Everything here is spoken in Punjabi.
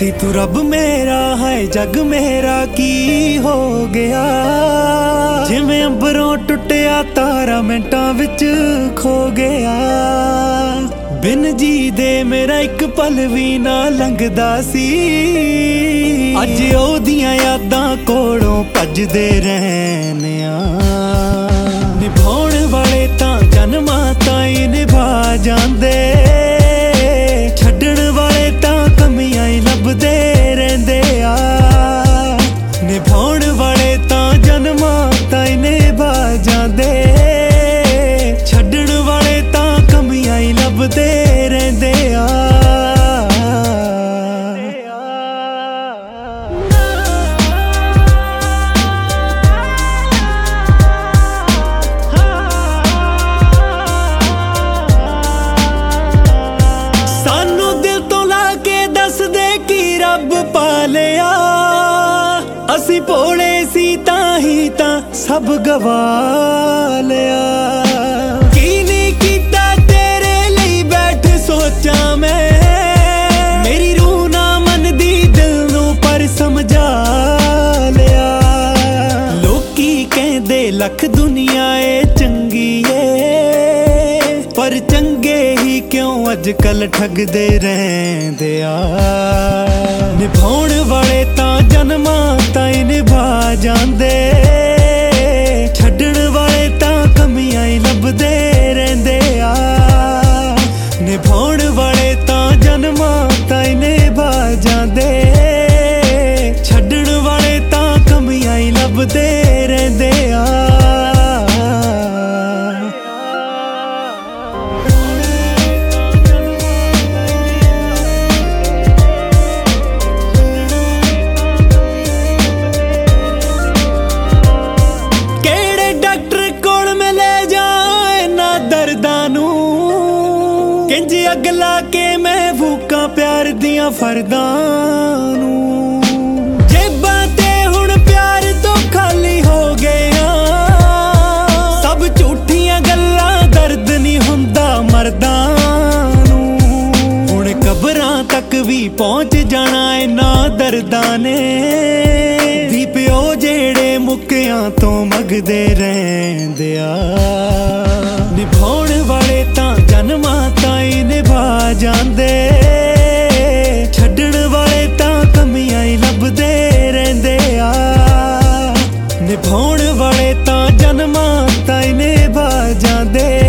ਸੀ ਤੂੰ ਰੱਬ ਮੇਰਾ, ਹੈ ਜਗ ਮੇਰਾ ਕੀ ਹੋ ਗਿਆ। ਜਿਵੇਂ ਅੰਬਰੋਂ ਟੁੱਟਿਆ ਤਾਰਾ ਮਿੰਟਾਂ ਵਿੱਚ ਖੋ ਗਿਆ। ਬਿਨ ਜੀ ਦੇ ਮੇਰਾ ਇੱਕ ਪਲ ਵੀ ਨਾ ਲੰਘਦਾ ਸੀ। ਅੱਜ ਉਹਦੀਆਂ ਯਾਦਾਂ ਕੋਲੋਂ ਭੱਜਦੇ ਰਹਿੰਦੇ ਆ। ਨਿਭਾਉਣ ਵਾਲੇ ਤਾਂ ਜਨਮਾਂ ਤਾਈਂ ਨਿਭਾ ਜਾਂਦੇ, ਛੱਡਣ ਵਾਲੇ ਤਾਂ ਕਮੀਆਂ ਹੀ ਲੱਭਦੇ ਰਹਿੰਦੇ ਆ। ਨਿਭਾਉਣ ਵਾਲੇ ਤਾਂ ਜਨਮਾਂ ਤਾਈਂ ਨਿਭਾ ਜਾਂਦੇ, ਛੱਡਣ ਵਾਲੇ ਤਾਂ ਕਮੀਆਂ ਹੀ ਲੱਭਦੇ ਰਹਿੰਦੇ ਆ। ਰੱਬ ਪਾਲਿਆ ਅਸੀਂ ਭੋਲੇ ਸੀ ਤਾਂ ਹੀ ਤਾਂ ਸਭ ਗਵਾ ਲਿਆ। ਕੀ ਨਹੀਂ ਕੀਤਾ ਤੇਰੇ ਲਈ ਬੈਠ ਸੋਚਾਂ ਮੈਂ, ਮੇਰੀ ਰੂਹ ਨਾ ਮੰਨਦੀ ਦਿਲ ਨੂੰ ਪਰ ਸਮਝਾ ਲਿਆ। ਲੋਕੀ ਕਹਿੰਦੇ ਲੱਖ ਦੁਨੀਆ ਏ ਚੰਗੀ ਏ, ਪਰ ਚੰਗੇ ਹੀ ਕਿਉਂ ਅੱਜ ਕੱਲ ਠੱਗਦੇ ਰਹਿੰਦੇ ਆ। ਨਿਭਾਉਣ ਵਾਲੇ ਤਾਂ ਜਨਮਾਂ ਤਾਈਂ ਨਿਭਾ ਜਾਂਦੇ, ਛੱਡਣ ਵਾਲੇ ਤਾਂ ਕਮੀਆਂ ਹੀ ਲੱਭਦੇ ਰਹਿੰਦੇ ਆ। ਨਿਭਾਉਣ ਵਾਲੇ ਤਾਂ ਜਨਮਾਂ ਤਾਈਂ ਨਿਭਾ ਜਾਂਦੇ, ਛੱਡਣ ਵਾਲੇ ਤਾਂ ਕਮੀਆਂ ਹੀ ਲੱਭਦੇ ਰਹਿੰਦੇ ਆ। ਕਿੰਜ ਅੱਗ ਲਾ ਕੇ ਮੈਂ ਫੂਕਾਂ ਪਿਆਰ ਦੀਆਂ ਫਰਦਾਂ ਨੂੰ। ਜੇਬਾਂ ਤੇ ਹੁਣ ਪਿਆਰ ਤੋਂ ਖਾਲੀ ਹੋ ਗਏ ਆ। ਸਭ ਝੂਠੀਆਂ ਗੱਲਾਂ, ਦਰਦ ਨਹੀਂ ਹੁੰਦਾ ਮਰਦਾਂ ਨੂੰ। ਹੁਣ ਕਬਰਾਂ ਤੱਕ ਵੀ ਪਹੁੰਚ ਜਾਣਾ ਇਹਨਾਂ ਦਰਦਾਂ ਨੇ। ਵੀ ਪਿਓ ਜਿਹੜੇ ਮੁੱਕਿਆਂ ਤੋਂ ਮੰਗਦੇ ਰਹਿੰਦੇ ਆ। ਨਿਭਾਉਣ ਵਾਲੇ ਤਾਂ ਜਨਮਾਂ ਤਾਈਂ ਨਿਭਾ ਜਾਂਦੇ, ਛੱਡਣ ਵਾਲੇ ਤਾਂ ਕਮੀਆਂ ਹੀ ਲੱਭਦੇ ਰਹਿੰਦੇ ਆ। ਨਿਭਾਉਣ ਵਾਲੇ ਤਾਂ ਜਨਮਾਂ ਤਾਈਂ ਨਿਭਾ ਜਾਂਦੇ,